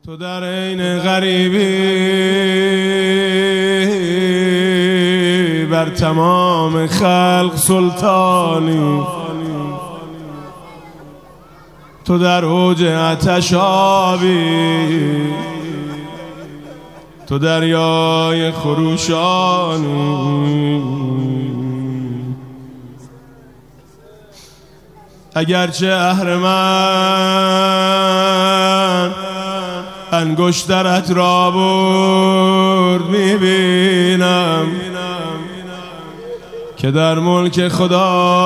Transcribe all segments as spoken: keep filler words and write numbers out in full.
تو در عین غریبی بر تمام خلق سلطانی، تو در اوج آتش آبی، تو دریای خروشانی. اگرچه اهرمن انگشترت را برد، میبینم که در ملک خدا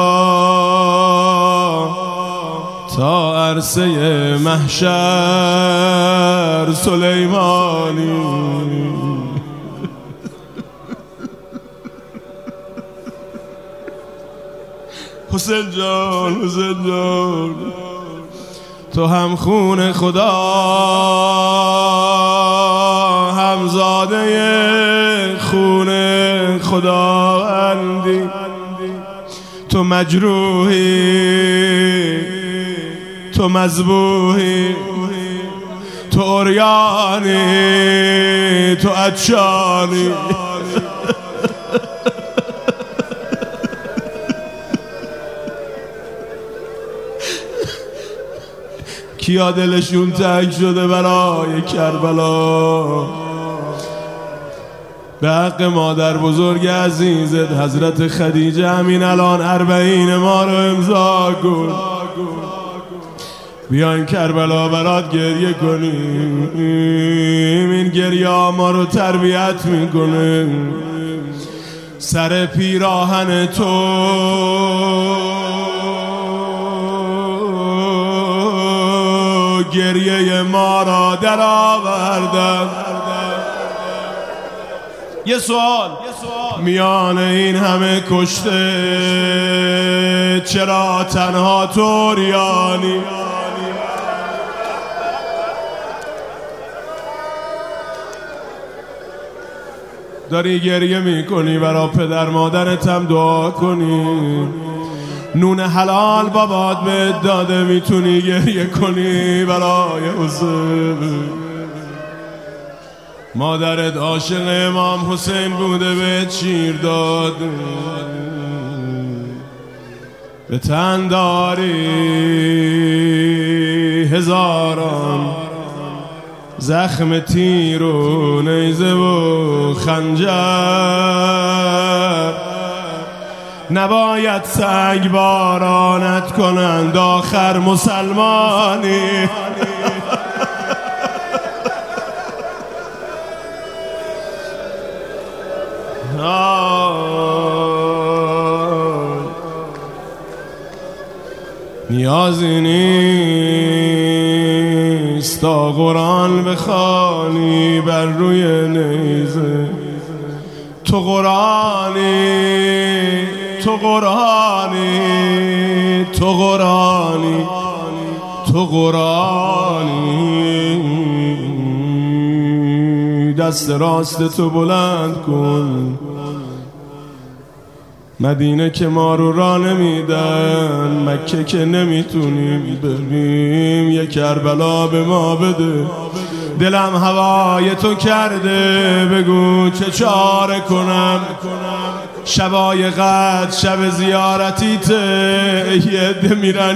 تا عرصه محشر سلیمانی. حسین جان، حسین جان، تو هم خون خدا، هم زاده خون خداوندی. تو مجروحی، تو مذبوحی، تو عریانی، تو عطشانی. کیا دلشون تنگ شده برای کربلا؟ به حق مادر بزرگ عزیزت حضرت خدیجه همین الان اربعین ما رو امضا کن. بیاین کربلا برات گریه کنیم، این گریه ما رو تربیت میکنه. سر پیراهن تو گریه ما را در آوردن. یه سوال میان این همه کشته چرا تنها تو عریانی؟ داری گریه میکنی، برا پدر مادرت هم دعا کنی. نون حلال بابات بهت داده، میتونی گریه کنی برای حسین. مادرت عاشق امام حسین بوده، بهت شیر داد. به تن داری هزاران زخم تیر و نیزه و خنجر، نباید سنگ بارانت کنند آخر مسلمانی. نیازی نیست تا قرآن بخوانی بر روی نیزه. تو قرآنی، تو قرآنی، تو قرآنی، تو قرآنی. دست راست تو بلند کن. مدینه که ما رو راه نمیدن، مکه که نمیتونیم بریم، یه کربلا به ما بده. دلم هوای تو کرده، بگو چه چاره کنم. شبای قدر شب زیارتیته، یه عده میرن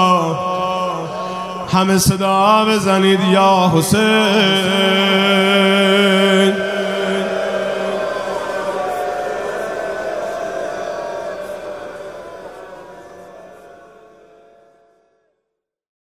کربلا. همه صدا بزنید یا حسین.